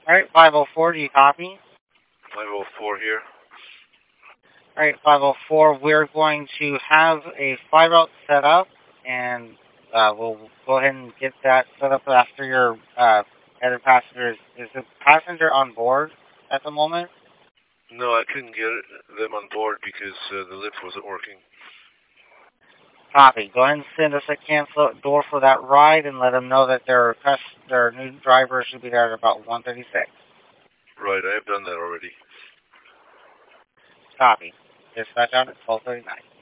Alright, 504, do you copy? 504 here. Alright, 504, we're going to have a fly route set up, and we'll go ahead and get that set up after your other passengers. Is the passenger on board at the moment? No, I couldn't get them on board because the lift wasn't working. Copy. Go ahead and send us a cancel door for that ride and let them know that their new driver should be there at about 1:36. Right, I have done that already. Copy. Dispatch out at 12:39.